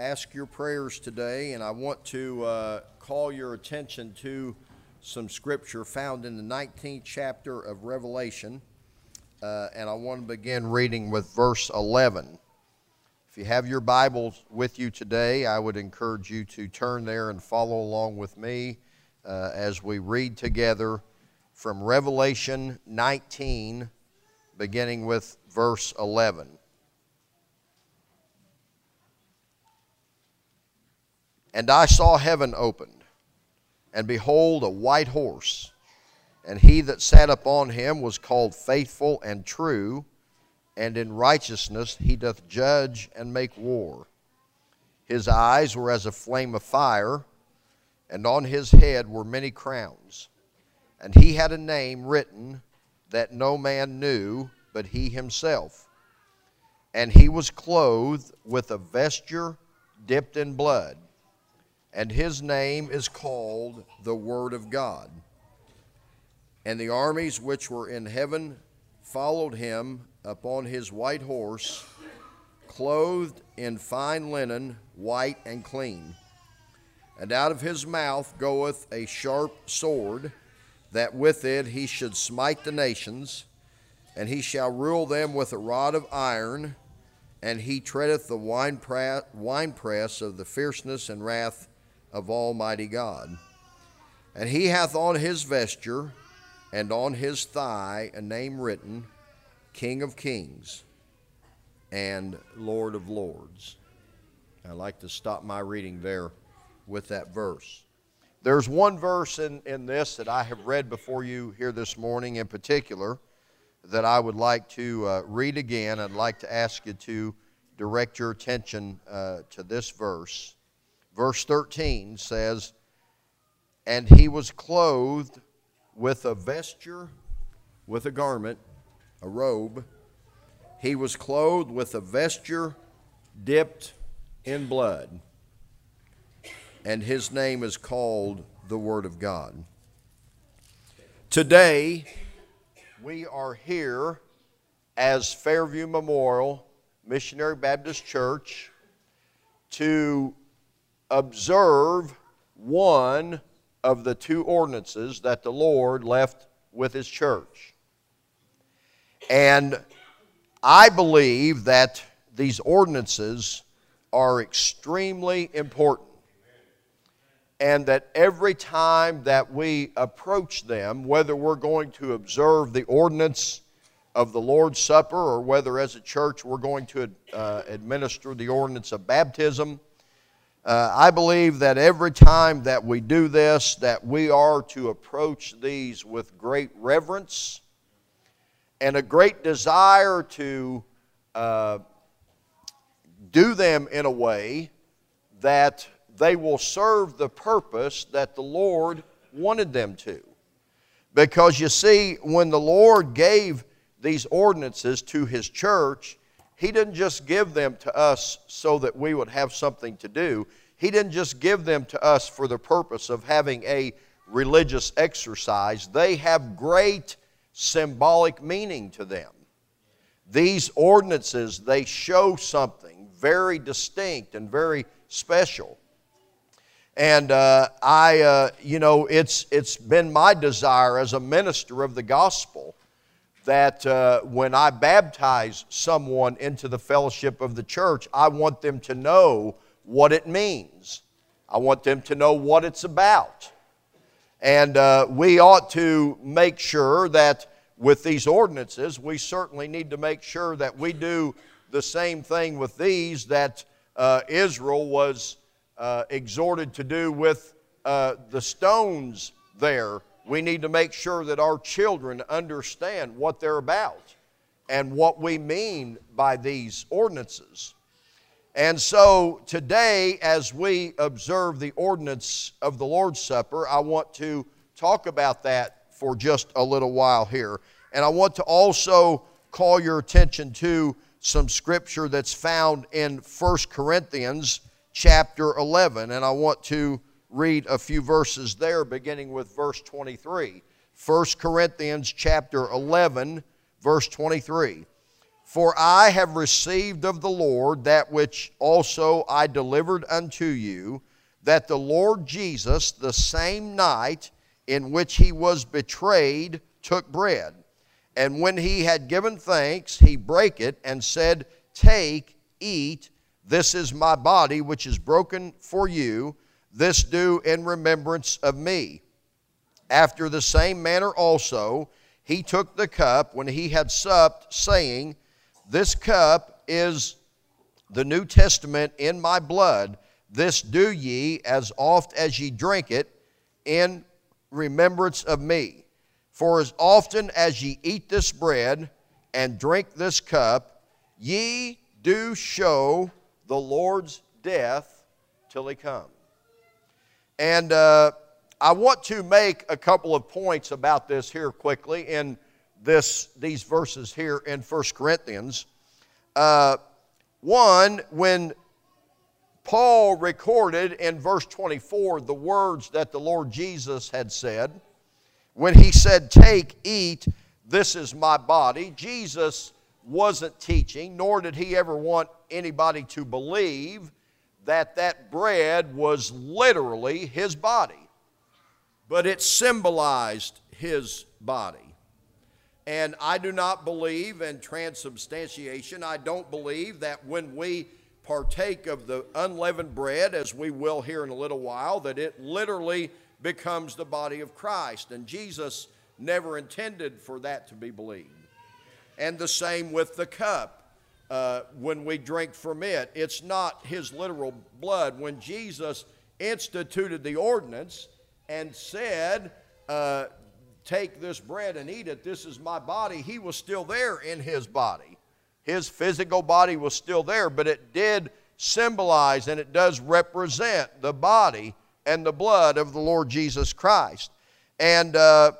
ask your prayers today, and I want to call your attention to some scripture found in the 19th chapter of Revelation, and I want to begin reading with verse 11. If you have your Bibles with you today, I would encourage you to turn there and follow along with me as we read together from Revelation 19, beginning with verse 11. And I saw heaven opened, and behold, a white horse, and he that sat upon him was called Faithful and True, and in righteousness he doth judge and make war. His eyes were as a flame of fire, and on his head were many crowns. And he had a name written that no man knew but he himself. And he was clothed with a vesture dipped in blood, and his name is called the Word of God. And the armies which were in heaven followed him upon his white horse, clothed in fine linen, white and clean. And out of his mouth goeth a sharp sword, that with it he should smite the nations, and he shall rule them with a rod of iron, and he treadeth the winepress of the fierceness and wrath of Almighty God. And he hath on his vesture and on his thigh a name written, King of Kings and Lord of Lords. I'd like to stop my reading there with that verse. There's one verse in this that I have read before you here this morning in particular that I would like to read again. I'd like to ask you to direct your attention to this verse. Verse 13 says, And he was clothed with a vesture, with a garment, a robe. He was clothed with a vesture dipped in blood, and his name is called the Word of God. Today, we are here as Fairview Memorial Missionary Baptist Church to observe one of the two ordinances that the Lord left with His church. And I believe that these ordinances are extremely important, and that every time that we approach them, whether we're going to observe the ordinance of the Lord's Supper or whether as a church we're going to administer the ordinance of baptism, I believe that every time that we do this, that we are to approach these with great reverence and a great desire to do them in a way that they will serve the purpose that the Lord wanted them to. Because you see, when the Lord gave these ordinances to His church, He didn't just give them to us so that we would have something to do. He didn't just give them to us for the purpose of having a religious exercise. They have great symbolic meaning to them. These ordinances, they show something very distinct and very special. And it's been my desire as a minister of the gospel that when I baptize someone into the fellowship of the church, I want them to know what it means. I want them to know what it's about. And we ought to make sure that with these ordinances, we certainly need to make sure that we do the same thing with these that Israel was exhorted to do with the stones there. We need to make sure that our children understand what they're about and what we mean by these ordinances. And so today, as we observe the ordinance of the Lord's Supper, I want to talk about that for just a little while here. And I want to also call your attention to some scripture that's found in 1 Corinthians chapter 11. And I want to read a few verses there, beginning with verse 23. 1 Corinthians chapter 11, verse 23. For I have received of the Lord that which also I delivered unto you, that the Lord Jesus, the same night in which he was betrayed, took bread. And when he had given thanks, he brake it and said, Take, eat, this is my body which is broken for you. This do in remembrance of me. After the same manner also, he took the cup when he had supped, saying, This cup is the New Testament in my blood. This do ye as oft as ye drink it in remembrance of me. For as often as ye eat this bread and drink this cup, ye do show the Lord's death till he come. And I want to make a couple of points about this here quickly in these verses here in 1 Corinthians. One, when Paul recorded in verse 24 the words that the Lord Jesus had said, when he said, Take, eat, this is my body, Jesus wasn't teaching, nor did he ever want anybody to believe that that bread was literally his body. But it symbolized his body. And I do not believe in transubstantiation. I don't believe that when we partake of the unleavened bread, as we will here in a little while, that it literally becomes the body of Christ. And Jesus never intended for that to be believed. And the same with the cup. When we drink from it, it's not his literal blood. When Jesus instituted the ordinance and said, Take this bread and eat it, this is my body, he was still there in his body. His physical body was still there, but it did symbolize and it does represent the body and the blood of the Lord Jesus Christ. And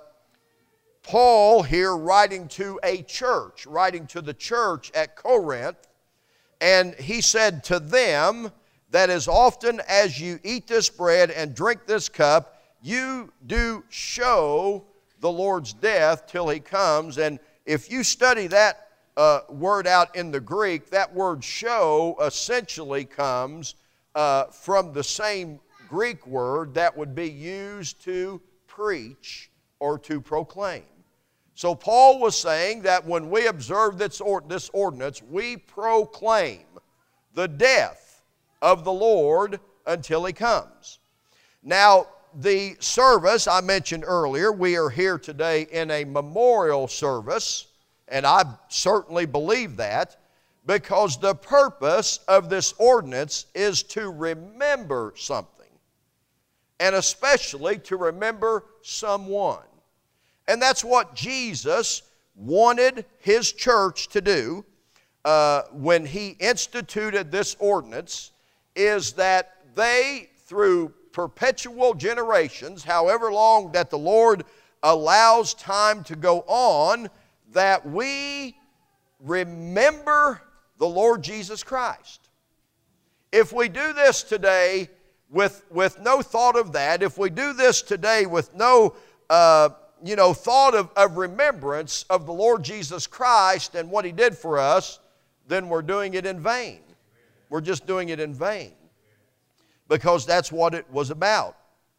Paul here writing to a church, writing to the church at Corinth, and he said to them that as often as you eat this bread and drink this cup, you do show the Lord's death till he comes. And if you study that word out in the Greek, that word show essentially comes from the same Greek word that would be used to preach or to proclaim. So Paul was saying that when we observe this ordinance, we proclaim the death of the Lord until he comes. Now, the service I mentioned earlier, we are here today in a memorial service, and I certainly believe that, because the purpose of this ordinance is to remember something, and especially to remember someone. And that's what Jesus wanted his church to do when he instituted this ordinance, is that they, through perpetual generations, however long that the Lord allows time to go on, that we remember the Lord Jesus Christ. If we do this today with no thought of that, if we do this today with no thought of remembrance of the Lord Jesus Christ and what he did for us, then we're doing it in vain. We're just doing it in vain. Because that's what it was about.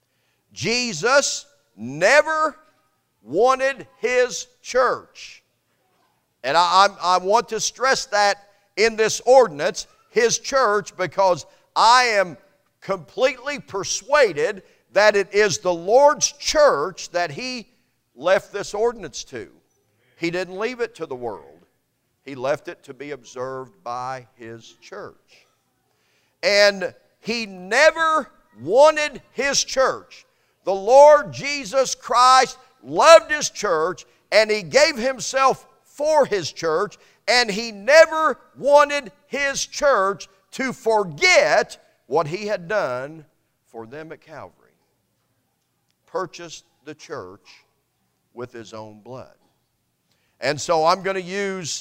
Jesus never wanted his church, and I want to stress that in this ordinance, his church, because I am completely persuaded that it is the Lord's church that he left this ordinance to. He didn't leave it to the world. He left it to be observed by his church. And he never wanted his church. The Lord Jesus Christ loved his church, and he gave himself for his church, and he never wanted his church to forget what he had done for them at Calvary. Purchased the church with his own blood. And so I'm going to use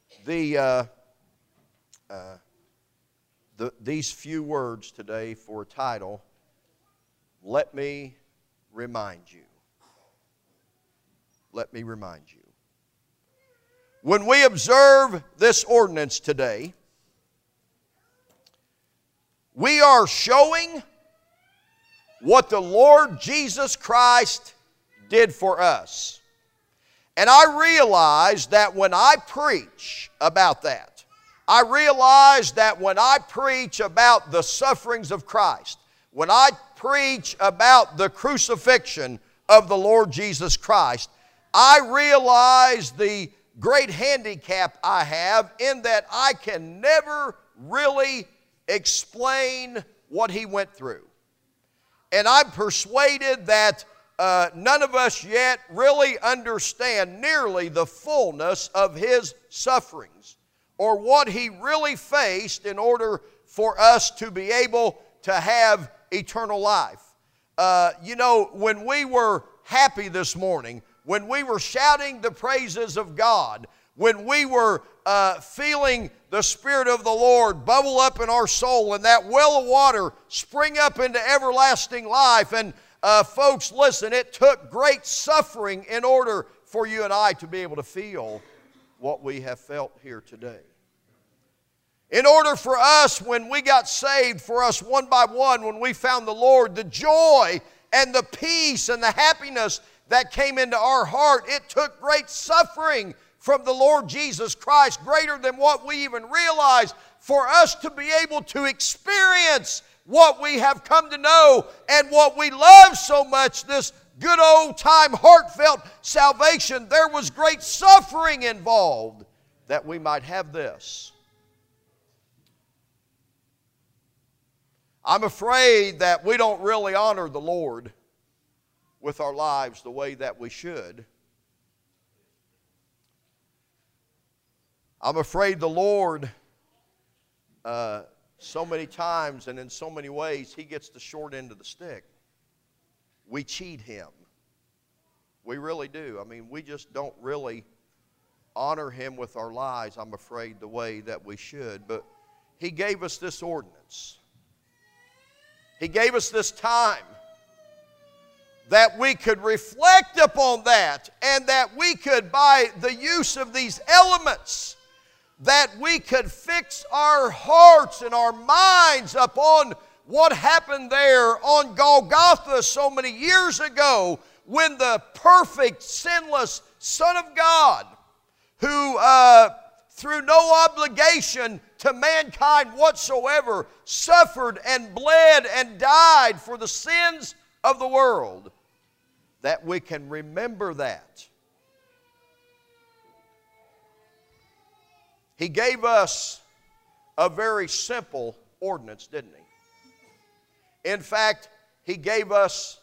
these few words today for a title, Let Me Remind You. Let me remind you. When we observe this ordinance today, we are showing what the Lord Jesus Christ did for us. And I realize that when I preach about that, I realize that when I preach about the sufferings of Christ, when I preach about the crucifixion of the Lord Jesus Christ, I realize the great handicap I have in that I can never really explain what He went through. And I'm persuaded that none of us yet really understand nearly the fullness of His sufferings or what He really faced in order for us to be able to have eternal life. When we were happy this morning, when we were shouting the praises of God, when we were feeling the Spirit of the Lord bubble up in our soul and that well of water spring up into everlasting life. And folks, listen, it took great suffering in order for you and I to be able to feel what we have felt here today. In order for us, when we got saved, for us one by one, when we found the Lord, the joy and the peace and the happiness that came into our heart, it took great suffering from the Lord Jesus Christ, greater than what we even realize, for us to be able to experience what we have come to know and what we love so much, this good old time heartfelt salvation. There was great suffering involved that we might have this. I'm afraid that we don't really honor the Lord with our lives the way that we should. I'm afraid the Lord, so many times and in so many ways, He gets the short end of the stick. We cheat Him. We really do. I mean, we just don't really honor Him with our lives, I'm afraid, the way that we should. But He gave us this ordinance. He gave us this time that we could reflect upon that, and that we could, by the use of these elements, that we could fix our hearts and our minds upon what happened there on Golgotha so many years ago, when the perfect, sinless Son of God, who through no obligation to mankind whatsoever, suffered and bled and died for the sins of the world, that we can remember that. He gave us a very simple ordinance, didn't He? In fact, He gave us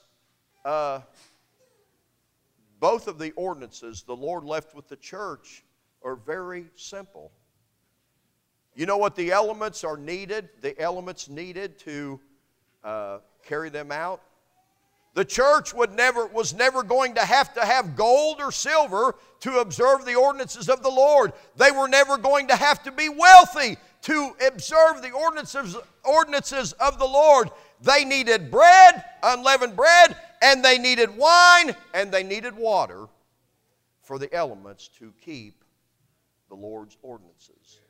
both of the ordinances the Lord left with the church are very simple. You know what the elements are needed? The elements needed to carry them out? The church was never going to have gold or silver to observe the ordinances of the Lord. They were never going to have to be wealthy to observe the ordinances of the Lord. They needed bread, unleavened bread, and they needed wine, and they needed water for the elements to keep the Lord's ordinances.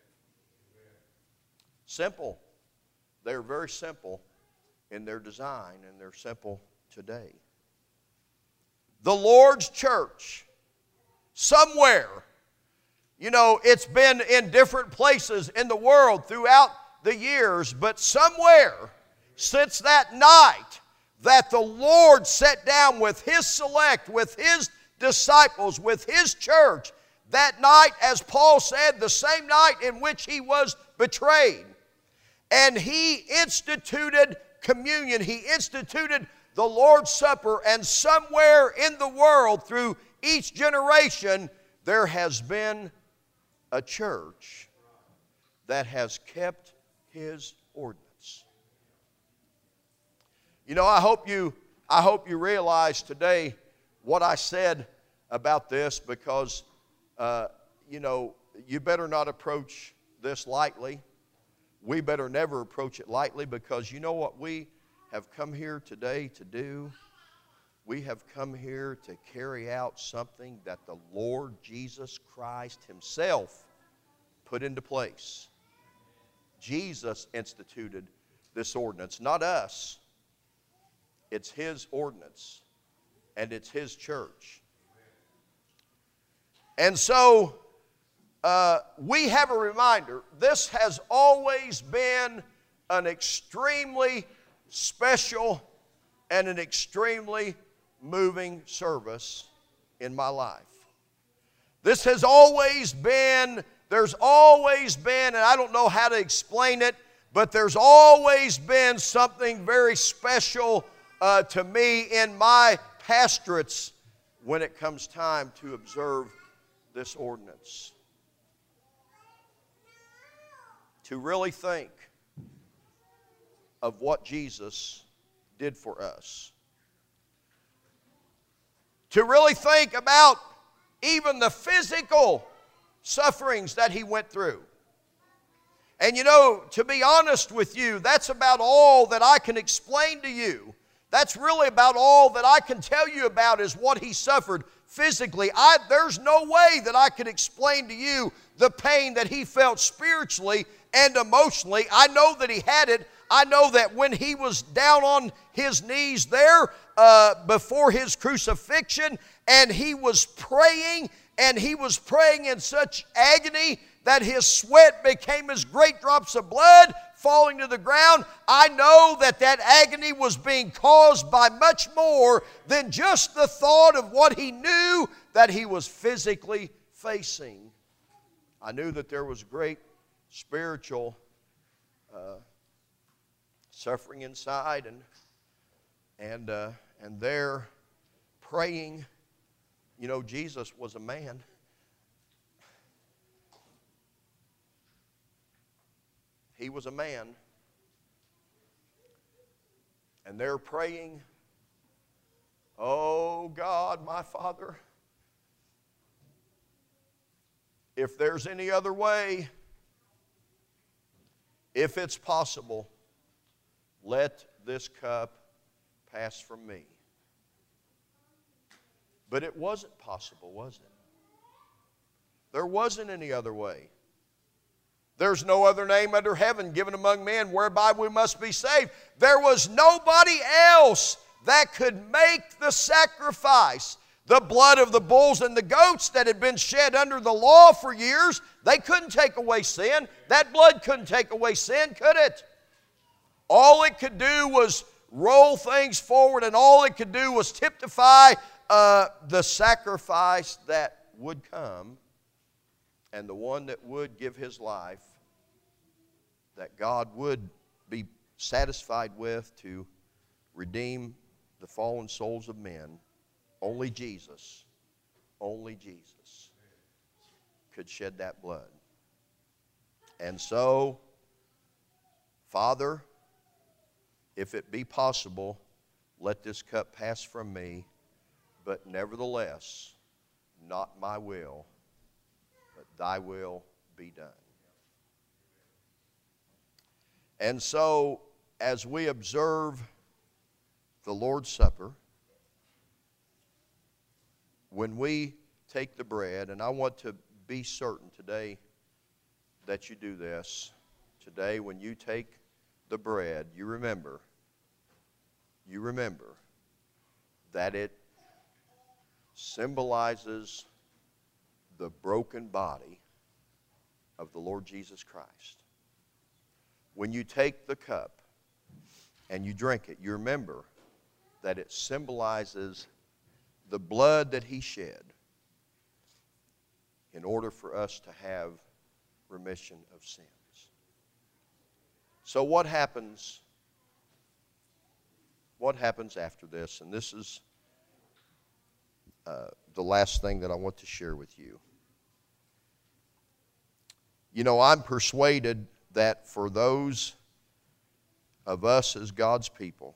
Simple. They're very simple in their design, and they're simple today. The Lord's church, somewhere, it's been in different places in the world throughout the years, but somewhere since that night that the Lord sat down with His select, with His disciples, with His church, that night, as Paul said, the same night in which He was betrayed, and He instituted communion, He instituted the Lord's Supper, and somewhere in the world through each generation there has been a church that has kept His ordinance. I hope you realize today what I said about this, because you better not approach this lightly. We better never approach it lightly, because you know what we have come here today to do? We have come here to carry out something that the Lord Jesus Christ himself put into place. Jesus instituted this ordinance, not us. It's his ordinance, and it's his church. And so we have a reminder. This has always been an extremely special and an extremely moving service in my life. This has always been, there's always been, and I don't know how to explain it, but there's always been something very special to me in my pastorates when it comes time to observe this ordinance. To really think of what Jesus did for us. To really think about even the physical sufferings that he went through. And you know, to be honest with you, that's about all that I can explain to you. That's really about all that I can tell you about is what he suffered physically. There's no way that I could explain to you the pain that he felt spiritually and emotionally. I know that he had it. I know that when he was down on his knees there before his crucifixion, and he was praying in such agony that his sweat became as great drops of blood falling to the ground. I know that that agony was being caused by much more than just the thought of what he knew that he was physically facing. I knew that there was great spiritual suffering inside, and there praying. You know, Jesus was a man. He was a man. And they're praying, "Oh God, my Father, if there's any other way, if it's possible, let this cup pass from me." But it wasn't possible, was it? There wasn't any other way. There's no other name under heaven given among men whereby we must be saved. There was nobody else that could make the sacrifice. The blood of the bulls and the goats that had been shed under the law for years, they couldn't take away sin. That blood couldn't take away sin, could it? All it could do was roll things forward, and all it could do was typify the sacrifice that would come, and the one that would give his life, that God would be satisfied with to redeem the fallen souls of men. Only Jesus could shed that blood. And so, Father, if it be possible, let this cup pass from me, but nevertheless, not my will, but thy will be done. And so, as we observe the Lord's Supper, when we take the bread, and I want to be certain today that you do this. Today, when you take the bread, you remember that it symbolizes the broken body of the Lord Jesus Christ. When you take the cup and you drink it, you remember that it symbolizes the blood that he shed in order for us to have remission of sins. So what happens after this? And this is the last thing that I want to share with you. You know, I'm persuaded that for those of us as God's people,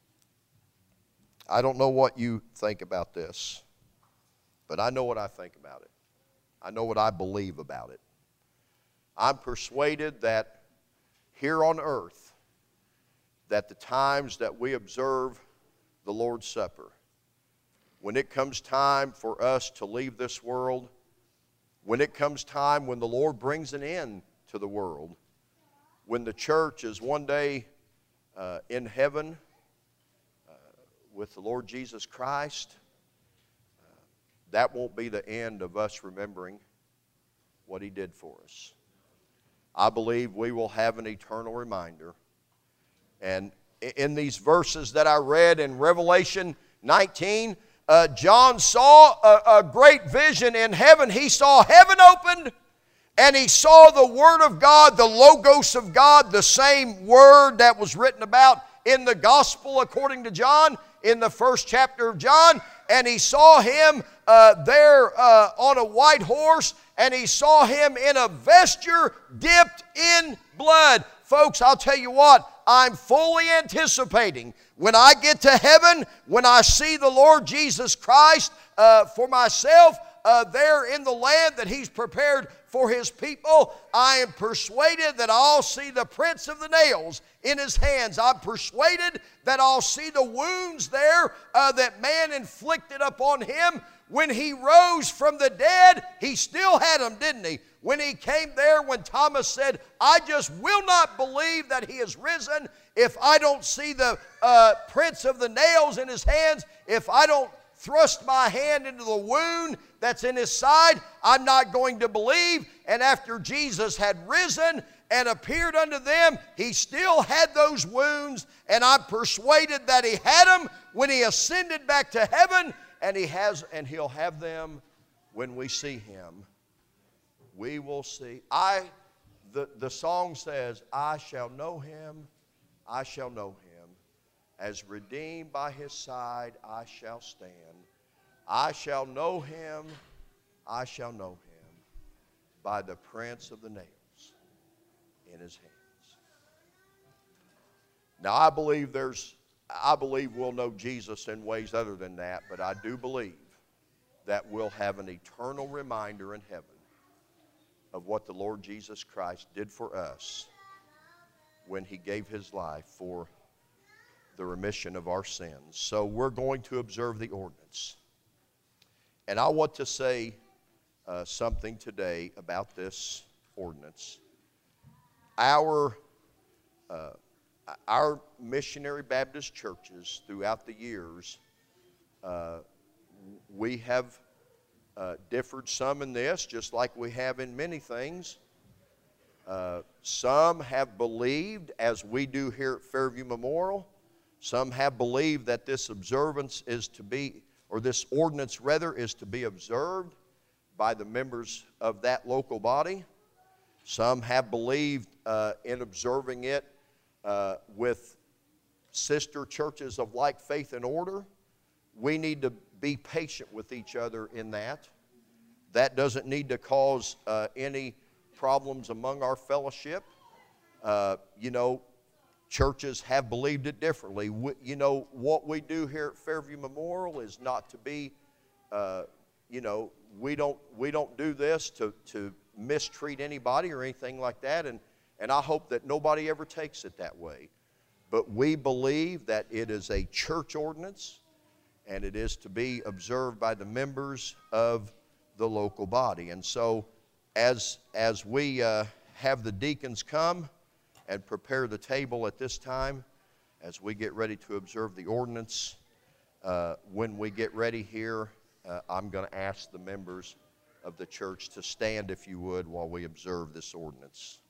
I don't know what you think about this, but I know what I think about it. I know what I believe about it. I'm persuaded that here on earth, that the times that we observe the Lord's Supper, when it comes time for us to leave this world, when it comes time when the Lord brings an end to the world, when the church is one day in heaven with the Lord Jesus Christ, that won't be the end of us remembering what He did for us. I believe we will have an eternal reminder. And in these verses that I read in Revelation 19, John saw a great vision in heaven. He saw heaven opened, and he saw the Word of God, the Logos of God, the same Word that was written about in the Gospel according to John, in the first chapter of John. And he saw Him there on a white horse, and he saw Him in a vesture dipped in blood. Folks, I'll tell you what, I'm fully anticipating when I get to heaven, when I see the Lord Jesus Christ for myself there in the land that He's prepared for His people, I am persuaded that I'll see the prints of the nails in His hands. I'm persuaded that I'll see the wounds there that man inflicted upon Him. When He rose from the dead, He still had them, didn't He? When He came there, when Thomas said, I just will not believe that He is risen if I don't see the prints of the nails in His hands, if I don't thrust my hand into the wound that's in His side, I'm not going to believe. And after Jesus had risen and appeared unto them, He still had those wounds, and I'm persuaded that He had them when He ascended back to heaven, and He'll have them when we see Him. We will see. The song says, I shall know Him, I shall know Him. As redeemed by His side, I shall stand. I shall know Him, I shall know Him by the prints of the nails in His hands. Now, I believe we'll know Jesus in ways other than that, but I do believe that we'll have an eternal reminder in heaven of what the Lord Jesus Christ did for us when He gave His life for the remission of our sins. So we're going to observe the ordinance. And I want to say something today about this ordinance. Our missionary Baptist churches throughout the years, we have differed some in this, just like we have in many things. Some have believed, as we do here at Fairview Memorial, some have believed that this observance is to be, or this ordinance rather, is to be observed by the members of that local body. Some have believed in observing it with sister churches of like faith and order. We need to be patient with each other in that. That doesn't need to cause any problems among our fellowship. Churches have believed it differently. What we do here at Fairview Memorial is not to be, we don't do this to mistreat anybody or anything like that, and I hope that nobody ever takes it that way. But we believe that it is a church ordinance, and it is to be observed by the members of the local body. And so as we have the deacons come and prepare the table at this time, as we get ready to observe the ordinance, when we get ready here, I'm going to ask the members of the church to stand, if you would, while we observe this ordinance.